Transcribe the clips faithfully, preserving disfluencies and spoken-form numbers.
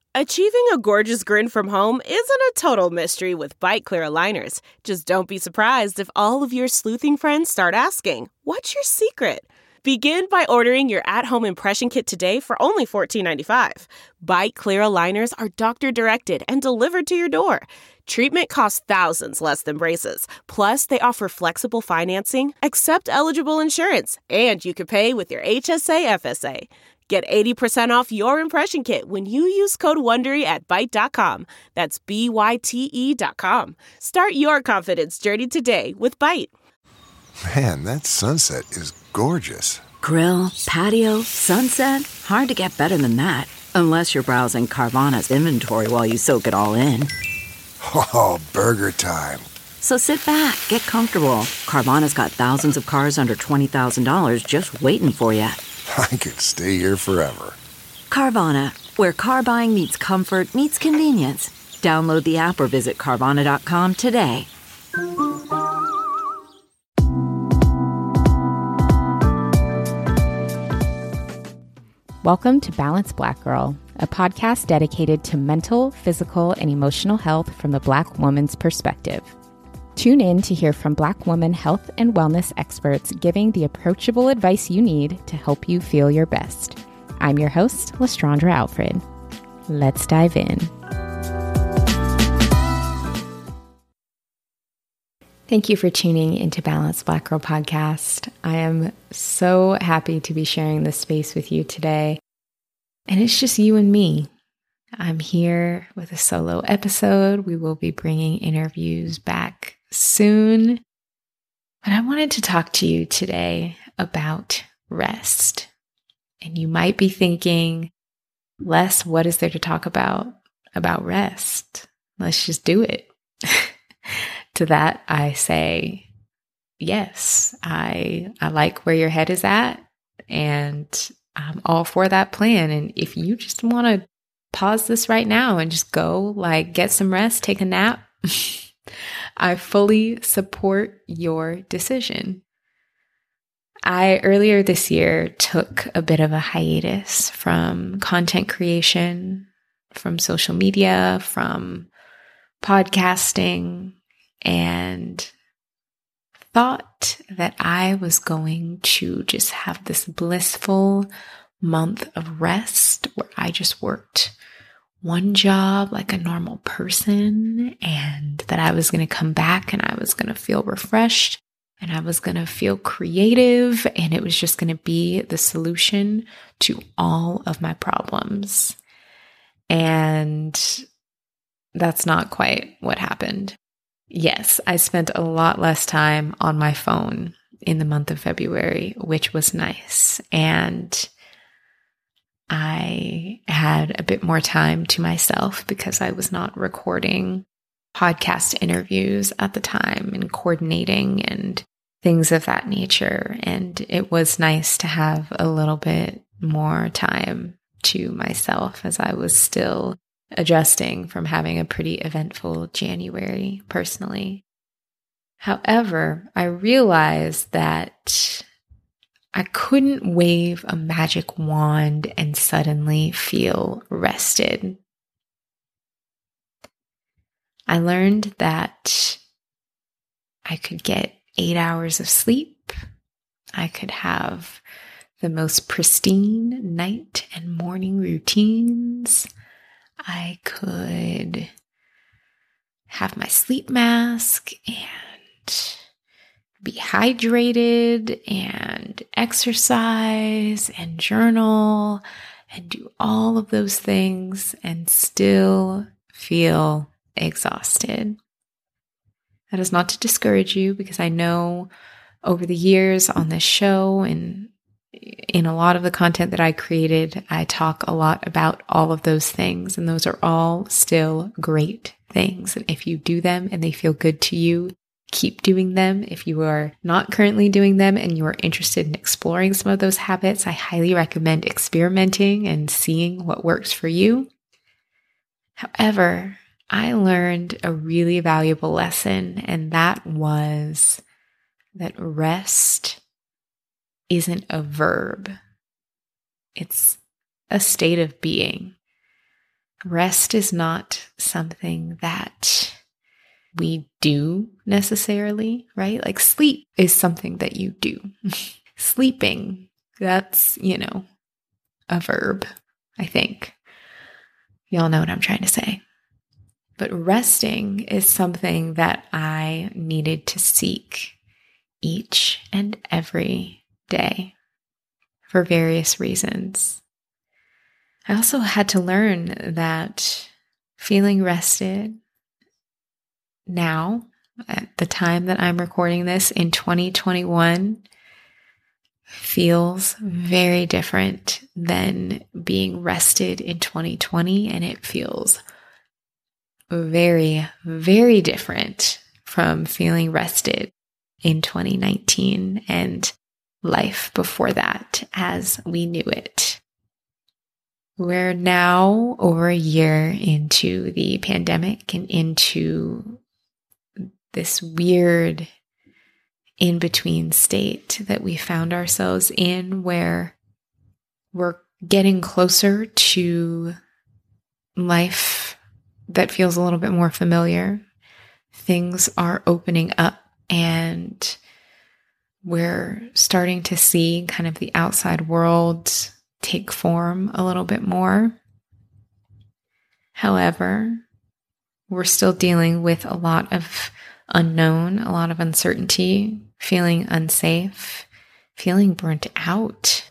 Achieving a gorgeous grin from home isn't a total mystery with Byte Clear aligners. Just don't be surprised if all of your sleuthing friends start asking, "What's your secret?" Begin by ordering your at-home impression kit today for only fourteen ninety-five. Byte Clear aligners are doctor-directed and delivered to your door. Treatment costs thousands less than braces. Plus, they offer flexible financing, accept eligible insurance, and you can pay with your H S A F S A. Get eighty percent off your impression kit when you use code WONDERY at Byte dot com. That's B Y T E dot com. Start your confidence journey today with Byte. Man, that sunset is gorgeous. Grill, patio, sunset. Hard to get better than that. Unless you're browsing Carvana's inventory while you soak it all in. Oh, burger time. So sit back, get comfortable. Carvana's got thousands of cars under twenty thousand dollars just waiting for you. I could stay here forever. Carvana, where car buying meets comfort, meets convenience. Download the app or visit Carvana dot com today. Welcome to Balanced Black Girl, a podcast dedicated to mental, physical, and emotional health from the Black woman's perspective. Tune in to hear from Black woman health and wellness experts giving the approachable advice you need to help you feel your best. I'm your host, Lestrandra Alfred. Let's dive in. Thank you for tuning into Balanced Black Girl podcast. I am so happy to be sharing this space with you today. And it's just you and me. I'm here with a solo episode. We will be bringing interviews back soon. But I wanted to talk to you today about rest. And you might be thinking, Les, what is there to talk about about rest? Let's just do it. To that, I say, yes, I I like where your head is at, and I'm all for that plan. And if you just want to pause this right now and just go, like, get some rest, take a nap, I fully support your decision. I earlier this year took a bit of a hiatus from content creation, from social media, from podcasting, and thought that I was going to just have this blissful month of rest where I just worked one job like a normal person, and that I was going to come back and I was going to feel refreshed and I was going to feel creative, and it was just going to be the solution to all of my problems. And that's not quite what happened. Yes, I spent a lot less time on my phone in the month of February, which was nice. And I had a bit more time to myself because I was not recording podcast interviews at the time and coordinating and things of that nature. And it was nice to have a little bit more time to myself as I was still adjusting from having a pretty eventful January personally. However, I realized that I couldn't wave a magic wand and suddenly feel rested. I learned that I could get eight hours of sleep. I could have the most pristine night and morning routines. I could have my sleep mask and be hydrated and exercise and journal and do all of those things and still feel exhausted. That is not to discourage you, because I know over the years on this show and in a lot of the content that I created, I talk a lot about all of those things, and those are all still great things. And if you do them and they feel good to you, keep doing them. If you are not currently doing them and you are interested in exploring some of those habits, I highly recommend experimenting and seeing what works for you. However, I learned a really valuable lesson, and that was that rest isn't a verb. It's a state of being. Rest is not something that we do necessarily, right? Like sleep is something that you do. Sleeping, that's, you know, a verb, I think. Y'all know what I'm trying to say. But resting is something that I needed to seek each and every day for various reasons. I also had to learn that feeling rested now, at the time that I'm recording this in twenty twenty-one, feels very different than being rested in twenty twenty, and it feels very, very different from feeling rested in twenty nineteen and life before that as we knew it. We're now over a year into the pandemic and into this weird in-between state that we found ourselves in, where we're getting closer to life that feels a little bit more familiar. Things are opening up and we're starting to see kind of the outside world take form a little bit more. However, we're still dealing with a lot of unknown, a lot of uncertainty, feeling unsafe, feeling burnt out.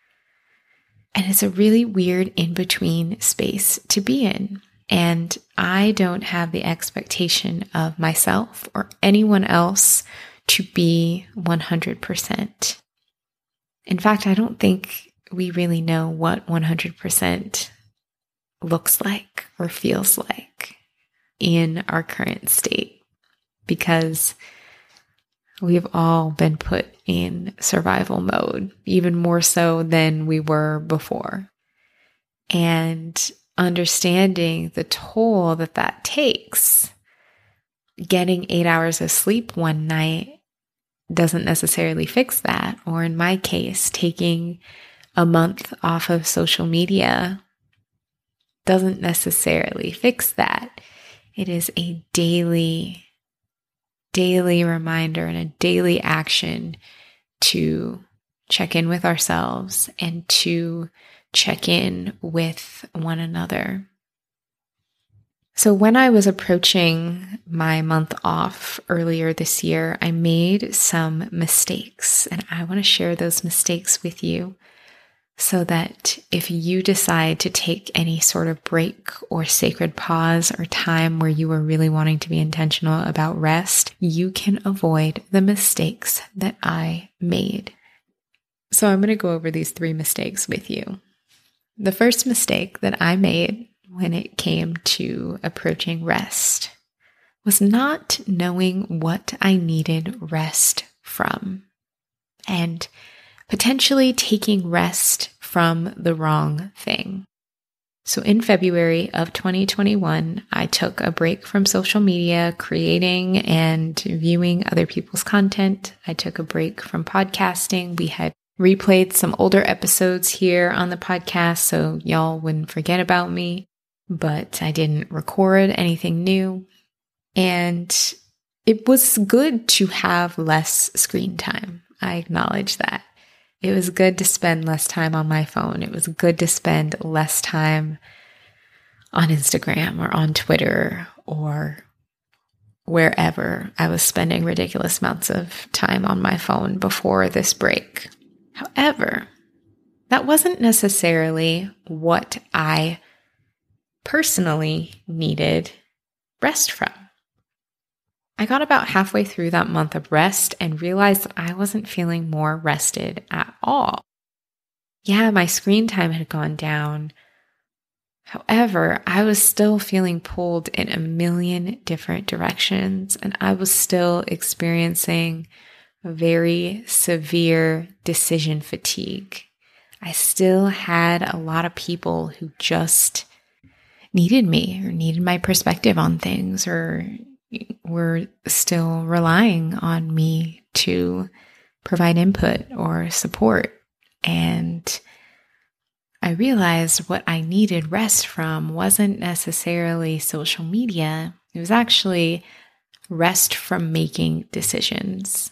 And it's a really weird in-between space to be in. And I don't have the expectation of myself or anyone else to be one hundred percent. In fact, I don't think we really know what one hundred percent looks like or feels like in our current state, because we've all been put in survival mode, even more so than we were before. And understanding the toll that that takes, getting eight hours of sleep one night doesn't necessarily fix that. Or in my case, taking a month off of social media doesn't necessarily fix that. It is a daily, daily reminder and a daily action to check in with ourselves and to check in with one another. So when I was approaching my month off earlier this year, I made some mistakes, and I want to share those mistakes with you so that if you decide to take any sort of break or sacred pause or time where you are really wanting to be intentional about rest, you can avoid the mistakes that I made. So I'm going to go over these three mistakes with you. The first mistake that I made when it came to approaching rest was not knowing what I needed rest from, and potentially taking rest from the wrong thing. So in February of twenty twenty-one, I took a break from social media, creating and viewing other people's content. I took a break from podcasting. We had replayed some older episodes here on the podcast, so y'all wouldn't forget about me, but I didn't record anything new. And it was good to have less screen time. I acknowledge that. It was good to spend less time on my phone. It was good to spend less time on Instagram or on Twitter or wherever I was spending ridiculous amounts of time on my phone before this break. However, that wasn't necessarily what I personally needed rest from. I got about halfway through that month of rest and realized that I wasn't feeling more rested at all. Yeah, my screen time had gone down. However, I was still feeling pulled in a million different directions, and I was still experiencing very severe decision fatigue. I still had a lot of people who just needed me or needed my perspective on things, or were still relying on me to provide input or support. And I realized what I needed rest from wasn't necessarily social media. It was actually rest from making decisions.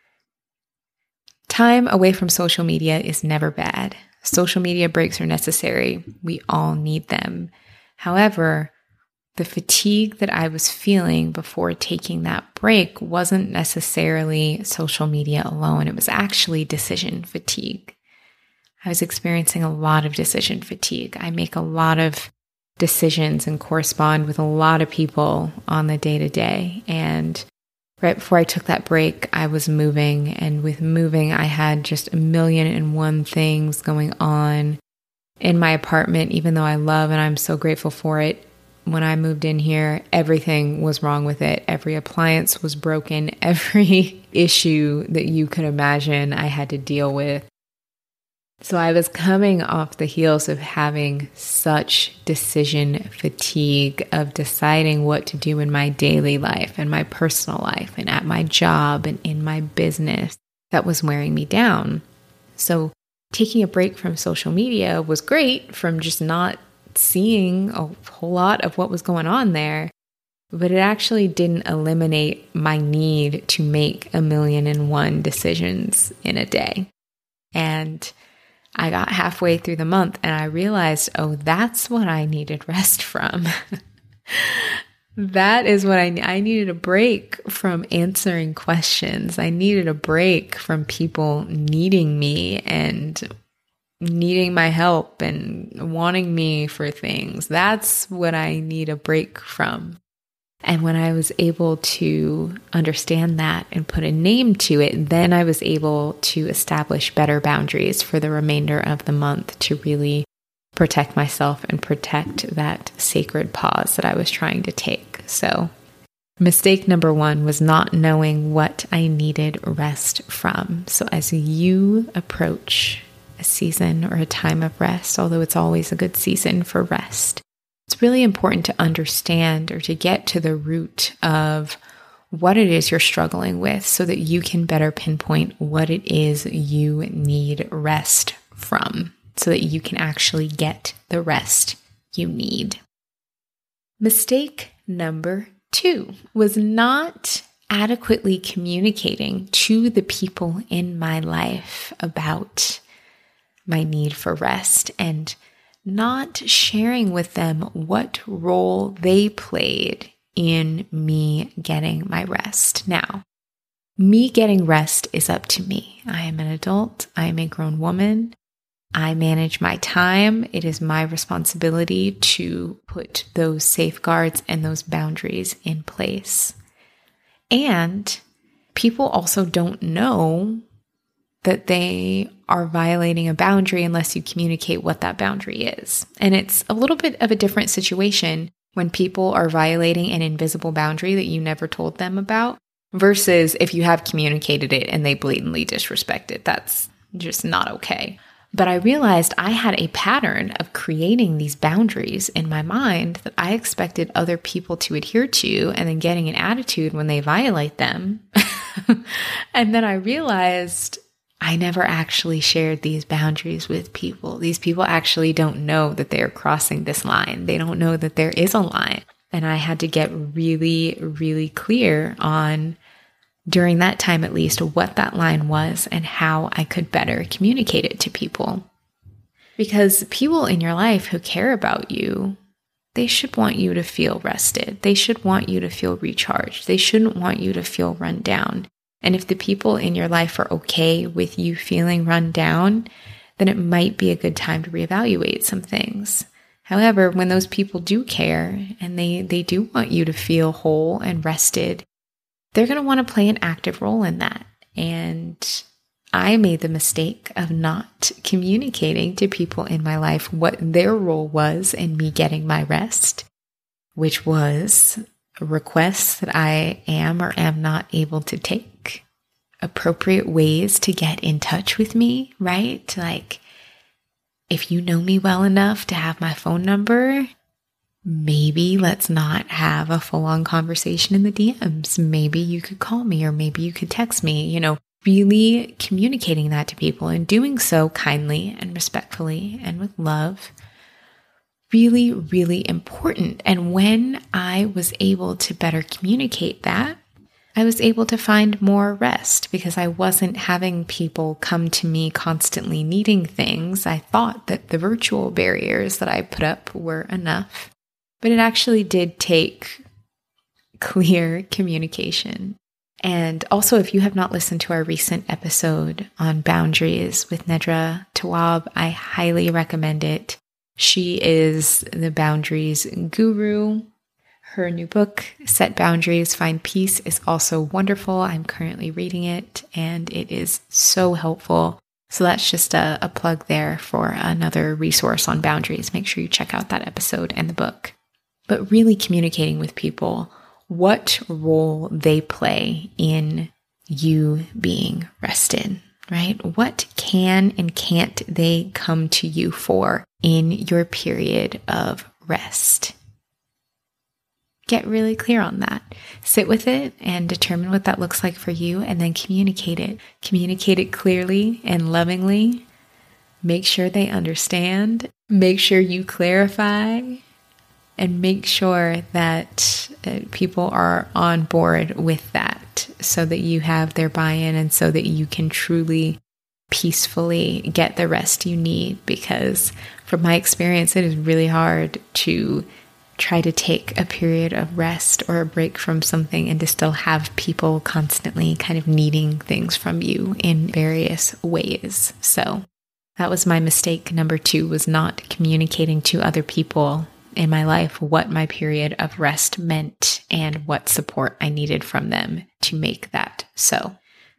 Time away from social media is never bad. Social media breaks are necessary. We all need them. However, the fatigue that I was feeling before taking that break wasn't necessarily social media alone. It was actually decision fatigue. I was experiencing a lot of decision fatigue. I make a lot of decisions and correspond with a lot of people on the day-to-day. And right before I took that break, I was moving. And with moving, I had just a million and one things going on in my apartment, even though I love and I'm so grateful for it. When I moved in here, everything was wrong with it. Every appliance was broken. Every issue that you could imagine I had to deal with. So I was coming off the heels of having such decision fatigue of deciding what to do in my daily life and my personal life and at my job and in my business that was wearing me down. So taking a break from social media was great from just not seeing a whole lot of what was going on there, but it actually didn't eliminate my need to make a million and one decisions in a day. And I got halfway through the month and I realized, oh, that's what I needed rest from. That is what I I needed a break from answering questions. I needed a break from people needing me and needing my help and wanting me for things. That's what I need a break from. And when I was able to understand that and put a name to it, then I was able to establish better boundaries for the remainder of the month to really protect myself and protect that sacred pause that I was trying to take. So mistake number one was not knowing what I needed rest from. So as you approach a season or a time of rest, although it's always a good season for rest, it's really important to understand or to get to the root of what it is you're struggling with so that you can better pinpoint what it is you need rest from so that you can actually get the rest you need. Mistake number two was not adequately communicating to the people in my life about my need for rest and not sharing with them what role they played in me getting my rest. Now, me getting rest is up to me. I am an adult. I am a grown woman. I manage my time. It is my responsibility to put those safeguards and those boundaries in place. And people also don't know that they are violating a boundary unless you communicate what that boundary is. And it's a little bit of a different situation when people are violating an invisible boundary that you never told them about versus if you have communicated it and they blatantly disrespect it. That's just not okay. But I realized I had a pattern of creating these boundaries in my mind that I expected other people to adhere to and then getting an attitude when they violate them. And then I realized I never actually shared these boundaries with people. These people actually don't know that they're crossing this line. They don't know that there is a line. And I had to get really, really clear on, during that time at least, what that line was and how I could better communicate it to people. Because people in your life who care about you, they should want you to feel rested. They should want you to feel recharged. They shouldn't want you to feel run down. And if the people in your life are okay with you feeling run down, then it might be a good time to reevaluate some things. However, when those people do care and they, they do want you to feel whole and rested, they're going to want to play an active role in that. And I made the mistake of not communicating to people in my life what their role was in me getting my rest, which was requests that I am or am not able to take, appropriate ways to get in touch with me, right? Like, if you know me well enough to have my phone number, maybe let's not have a full-on conversation in the D Ms. Maybe you could call me or maybe you could text me. You know, really communicating that to people and doing so kindly and respectfully and with love, really, really important. And when I was able to better communicate that, I was able to find more rest because I wasn't having people come to me constantly needing things. I thought that the virtual barriers that I put up were enough, but it actually did take clear communication. And also, if you have not listened to our recent episode on boundaries with Nedra Tawwab, I highly recommend it. She is the boundaries guru. Her new book, Set Boundaries, Find Peace, is also wonderful. I'm currently reading it, and it is so helpful. So that's just a, a plug there for another resource on boundaries. Make sure you check out that episode and the book. But really communicating with people what role they play in you being rested, right? What can and can't they come to you for in your period of rest? Get really clear on that. Sit with it and determine what that looks like for you, and then communicate it. Communicate it clearly and lovingly. Make sure they understand. Make sure you clarify, and make sure that uh, people are on board with that so that you have their buy-in and so that you can truly peacefully get the rest you need. Because from my experience, it is really hard to try to take a period of rest or a break from something and to still have people constantly kind of needing things from you in various ways. So that was my mistake. Number two was not communicating to other people in my life what my period of rest meant and what support I needed from them to make that so.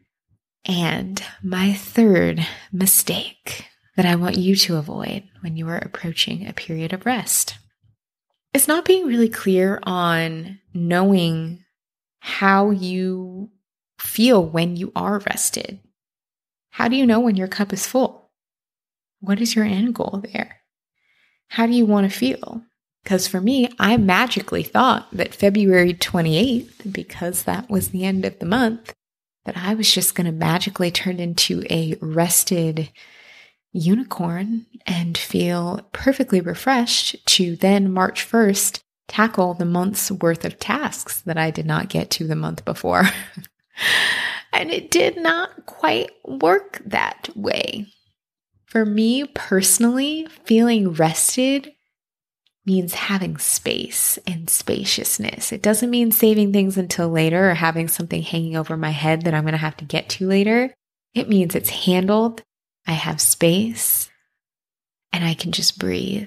And my third mistake that I want you to avoid when you are approaching a period of rest is not being really clear on knowing how you feel when you are rested. How do you know when your cup is full? What is your end goal there? How do you want to feel? Because for me, I magically thought that February twenty-eighth, because that was the end of the month, that I was just going to magically turn into a rested unicorn and feel perfectly refreshed to then March first tackle the month's worth of tasks that I did not get to the month before. And it did not quite work that way. For me personally, feeling rested means having space and spaciousness. It doesn't mean saving things until later or having something hanging over my head that I'm going to have to get to later. It means it's handled. I have space and I can just breathe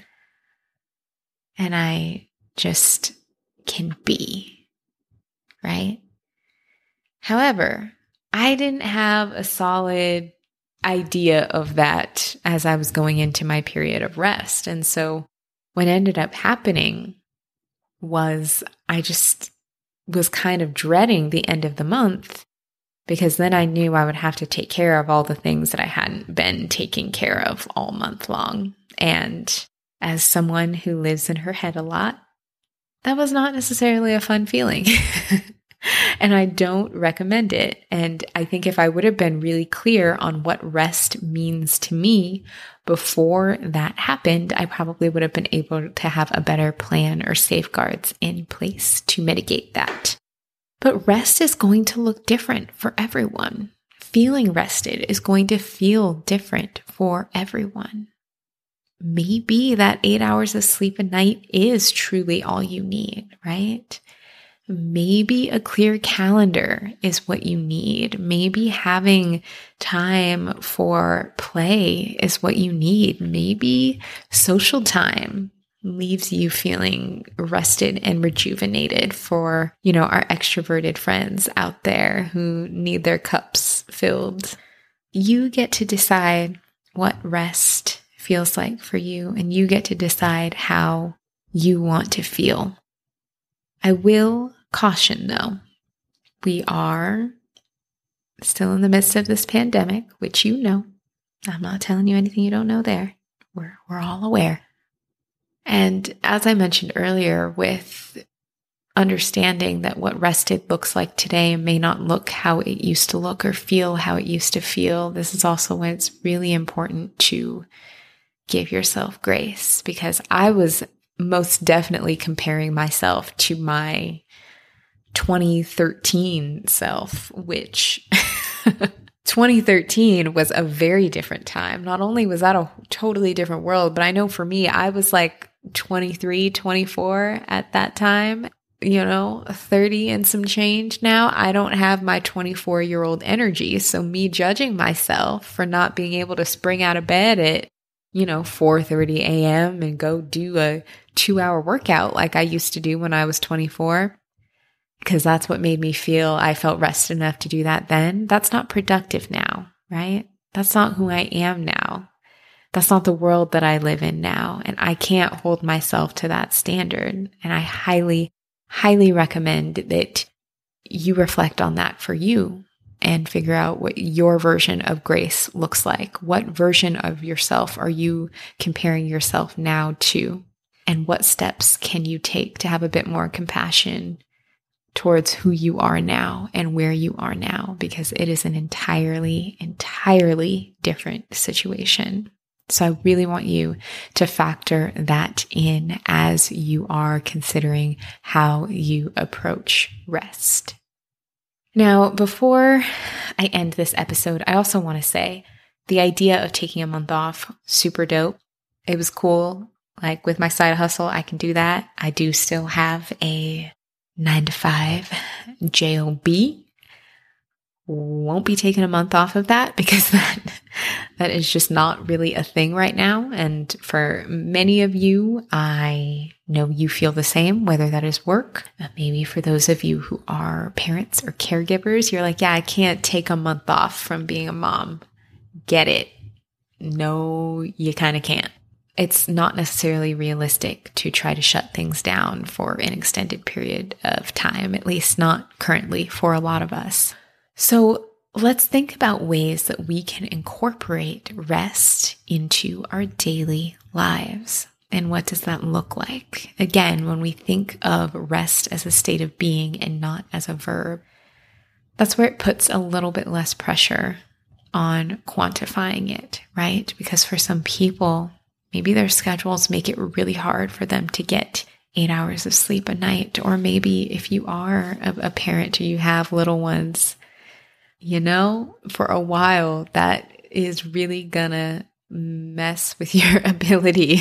and I just can be, right? However, I didn't have a solid idea of that as I was going into my period of rest. And so what ended up happening was I just was kind of dreading the end of the month, because then I knew I would have to take care of all the things that I hadn't been taking care of all month long. And as someone who lives in her head a lot, that was not necessarily a fun feeling. And I don't recommend it. And I think if I would have been really clear on what rest means to me before that happened, I probably would have been able to have a better plan or safeguards in place to mitigate that. But rest is going to look different for everyone. Feeling rested is going to feel different for everyone. Maybe that eight hours of sleep a night is truly all you need, right? Maybe a clear calendar is what you need. Maybe having time for play is what you need. Maybe social time leaves you feeling rested and rejuvenated for, you know, our extroverted friends out there who need their cups filled. You get to decide what rest feels like for you, and you get to decide how you want to feel. I will caution though, we are still in the midst of this pandemic, which you know. I'm not telling you anything you don't know there. We're, we're all aware. And as I mentioned earlier, with understanding that what rested looks like today may not look how it used to look or feel how it used to feel. This is also when it's really important to give yourself grace, because I was most definitely comparing myself to my twenty thirteen self, which twenty thirteen was a very different time. Not only was that a totally different world, but I know for me, I was like twenty-three, twenty-four at that time, you know, thirty and some change now. I don't have my twenty-four year old energy. So me judging myself for not being able to spring out of bed at, you know, four thirty a.m. and go do a two hour workout like I used to do when I was twenty-four, because that's what made me feel I felt rested enough to do that then. That's not productive now, right? That's not who I am now. That's not the world that I live in now. And I can't hold myself to that standard. And I highly, highly recommend that you reflect on that for you and figure out what your version of grace looks like. What version of yourself are you comparing yourself now to? And what steps can you take to have a bit more compassion towards who you are now and where you are now? Because it is an entirely, entirely different situation. So I really want you to factor that in as you are considering how you approach rest. Now, before I end this episode, I also want to say the idea of taking a month off, super dope. It was cool. Like with my side hustle, I can do that. I do still have a nine to five job. Won't be taking a month off of that because that that is just not really a thing right now. And for many of you, I know you feel the same, whether that is work. Maybe for those of you who are parents or caregivers, you're like, yeah, I can't take a month off from being a mom. Get it. No, you kind of can't. It's not necessarily realistic to try to shut things down for an extended period of time, at least not currently for a lot of us. So let's think about ways that we can incorporate rest into our daily lives. And what does that look like? Again, when we think of rest as a state of being and not as a verb, that's where it puts a little bit less pressure on quantifying it, right? Because for some people, maybe their schedules make it really hard for them to get eight hours of sleep a night. Or maybe if you are a, a parent or you have little ones, you know, for a while, that is really gonna mess with your ability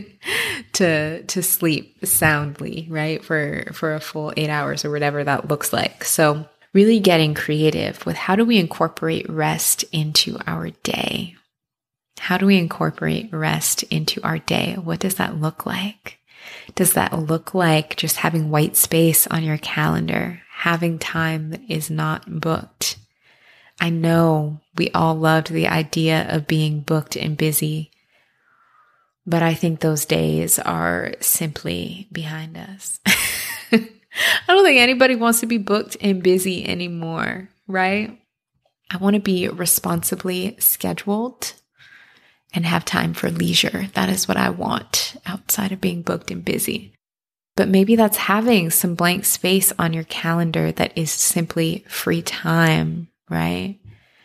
to to sleep soundly, right? For for a full eight hours or whatever that looks like. So really getting creative with how do we incorporate rest into our day? How do we incorporate rest into our day? What does that look like? Does that look like just having white space on your calendar, having time that is not booked? I know we all loved the idea of being booked and busy, but I think those days are simply behind us. I don't think anybody wants to be booked and busy anymore, right? I want to be responsibly scheduled and have time for leisure. That is what I want outside of being booked and busy. But maybe that's having some blank space on your calendar that is simply free time, right?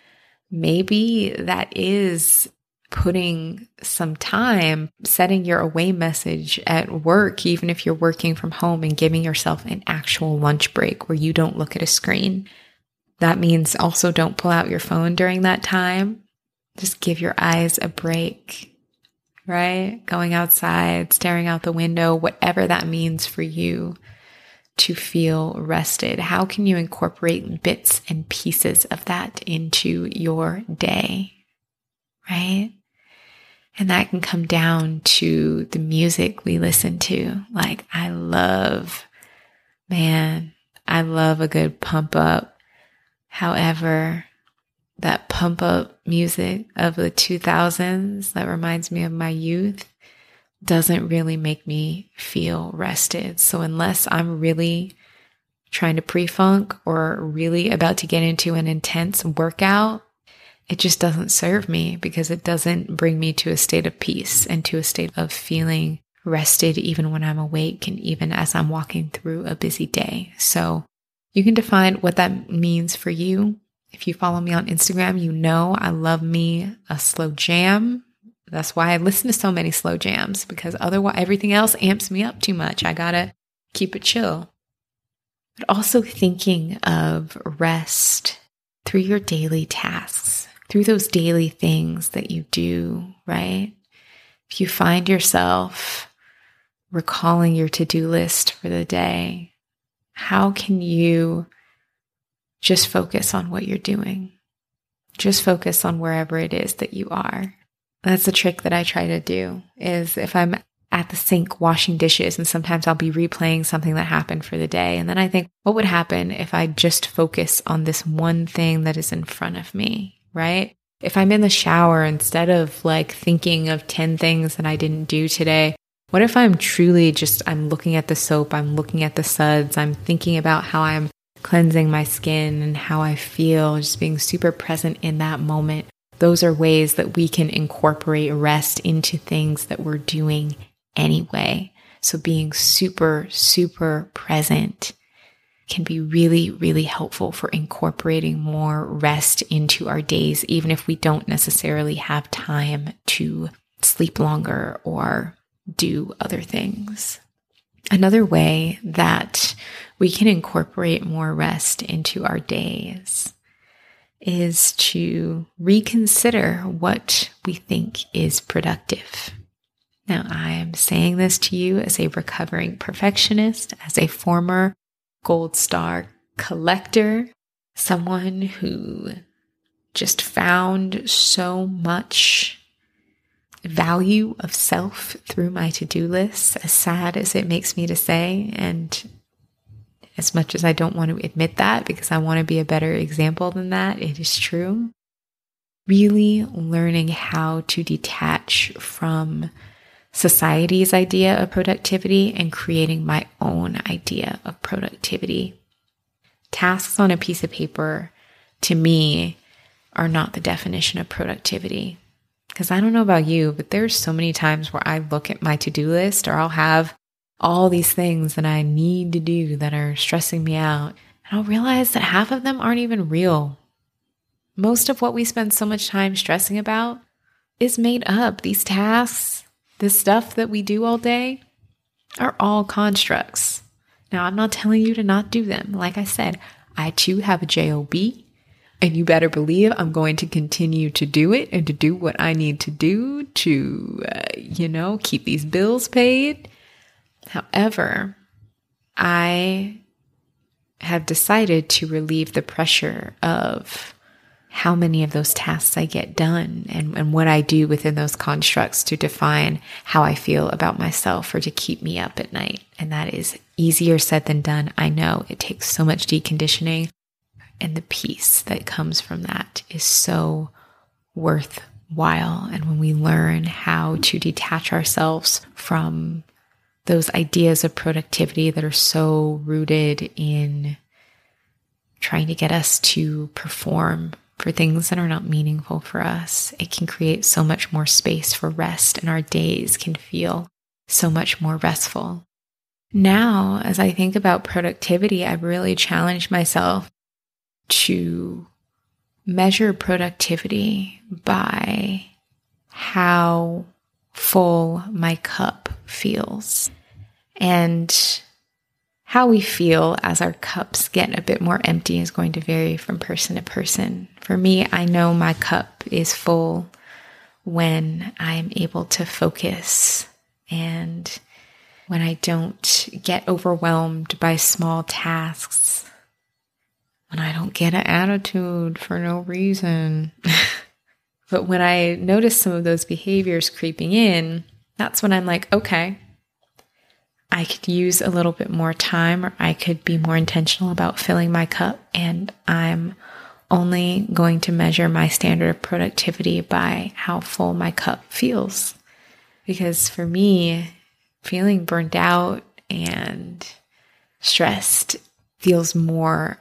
Maybe that is putting some time, setting your away message at work, even if you're working from home, and giving yourself an actual lunch break where you don't look at a screen. That means also don't pull out your phone during that time. Just give your eyes a break, right? Going outside, staring out the window, whatever that means for you to feel rested. How can you incorporate bits and pieces of that into your day, right? And that can come down to the music we listen to. Like, I love, man, I love a good pump up. However, that pump up music of the two thousands that reminds me of my youth doesn't really make me feel rested. So unless I'm really trying to pre-funk or really about to get into an intense workout, it just doesn't serve me because it doesn't bring me to a state of peace and to a state of feeling rested even when I'm awake and even as I'm walking through a busy day. So you can define what that means for you. If you follow me on Instagram, you know I love me a slow jam. That's why I listen to so many slow jams, because otherwise everything else amps me up too much. I gotta keep it chill. But also thinking of rest through your daily tasks, through those daily things that you do, right? If you find yourself recalling your to-do list for the day, how can you just focus on what you're doing? Just focus on wherever it is that you are. That's the trick that I try to do, is if I'm at the sink washing dishes, and sometimes I'll be replaying something that happened for the day. And then I think, what would happen if I just focus on this one thing that is in front of me, right? If I'm in the shower, instead of like thinking of ten things that I didn't do today, what if I'm truly just, I'm looking at the soap, I'm looking at the suds, I'm thinking about how I'm cleansing my skin and how I feel, just being super present in that moment. Those are ways that we can incorporate rest into things that we're doing anyway. So being super, super present can be really, really helpful for incorporating more rest into our days, even if we don't necessarily have time to sleep longer or do other things. Another way that we can incorporate more rest into our days is to reconsider what we think is productive. Now, I am saying this to you as a recovering perfectionist, as a former gold star collector, someone who just found so much value of self through my to-do list, as sad as it makes me to say, and as much as I don't want to admit that because I want to be a better example than that, it is true. Really learning how to detach from society's idea of productivity and creating my own idea of productivity. Tasks on a piece of paper, to me, are not the definition of productivity. Because I don't know about you, but there's so many times where I look at my to-do list, or I'll have all these things that I need to do that are stressing me out, and I'll realize that half of them aren't even real. Most of what we spend so much time stressing about is made up. These tasks, this stuff that we do all day, are all constructs. Now, I'm not telling you to not do them. Like I said, I too have a job, and you better believe I'm going to continue to do it and to do what I need to do to, uh, you know, keep these bills paid. However, I have decided to relieve the pressure of how many of those tasks I get done and, and what I do within those constructs to define how I feel about myself or to keep me up at night. And that is easier said than done. I know it takes so much deconditioning, and the peace that comes from that is so worthwhile. And when we learn how to detach ourselves from those ideas of productivity that are so rooted in trying to get us to perform for things that are not meaningful for us, it can create so much more space for rest, and our days can feel so much more restful. Now, as I think about productivity, I've really challenged myself to measure productivity by how full my cup feels. And how we feel as our cups get a bit more empty is going to vary from person to person. For me, I know my cup is full when I'm able to focus and when I don't get overwhelmed by small tasks, when I don't get an attitude for no reason. But when I notice some of those behaviors creeping in, that's when I'm like, okay, I could use a little bit more time, or I could be more intentional about filling my cup. And I'm only going to measure my standard of productivity by how full my cup feels. Because for me, feeling burnt out and stressed feels more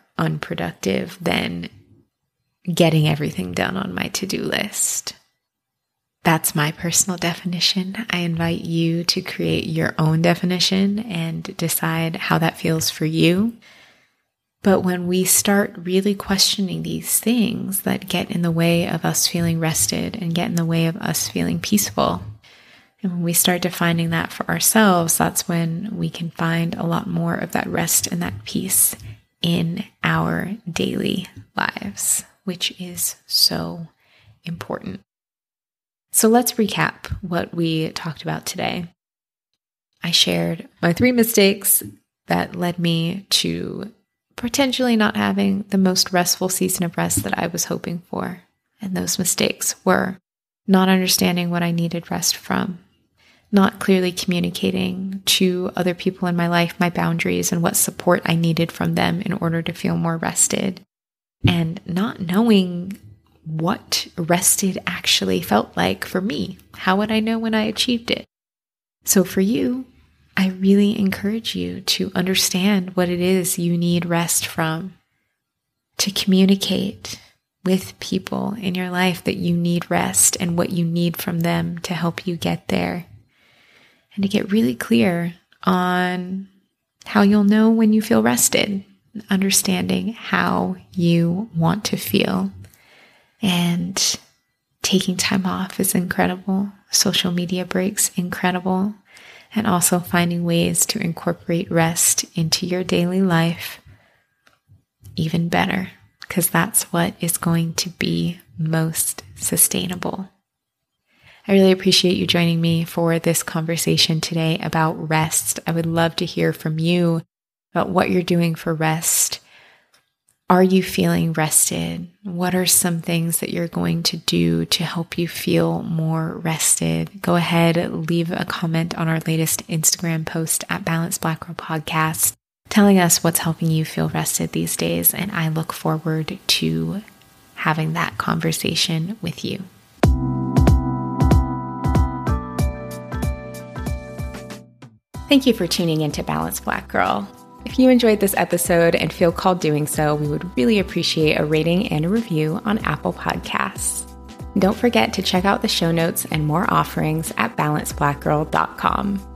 unproductive than getting everything done on my to-do list. That's my personal definition. I invite you to create your own definition and decide how that feels for you. But when we start really questioning these things that get in the way of us feeling rested and get in the way of us feeling peaceful, and when we start defining that for ourselves, that's when we can find a lot more of that rest and that peace in our daily lives, which is so important. So let's recap what we talked about today. I shared my three mistakes that led me to potentially not having the most restful season of rest that I was hoping for. And those mistakes were not understanding what I needed rest from, not clearly communicating to other people in my life my boundaries and what support I needed from them in order to feel more rested, and not knowing what rested actually felt like for me. How would I know when I achieved it? So for you, I really encourage you to understand what it is you need rest from, to communicate with people in your life that you need rest and what you need from them to help you get there, and to get really clear on how you'll know when you feel rested, understanding how you want to feel. And taking time off is incredible. Social media breaks, incredible. And also finding ways to incorporate rest into your daily life, even better, because that's what is going to be most sustainable. I really appreciate you joining me for this conversation today about rest. I would love to hear from you about what you're doing for rest. Are you feeling rested? What are some things that you're going to do to help you feel more rested? Go ahead, leave a comment on our latest Instagram post at Balanced Black Girl Podcast, telling us what's helping you feel rested these days. And I look forward to having that conversation with you. Thank you for tuning into Balanced Black Girl. If you enjoyed this episode and feel called doing so, we would really appreciate a rating and a review on Apple Podcasts. Don't forget to check out the show notes and more offerings at balanced black girl dot com.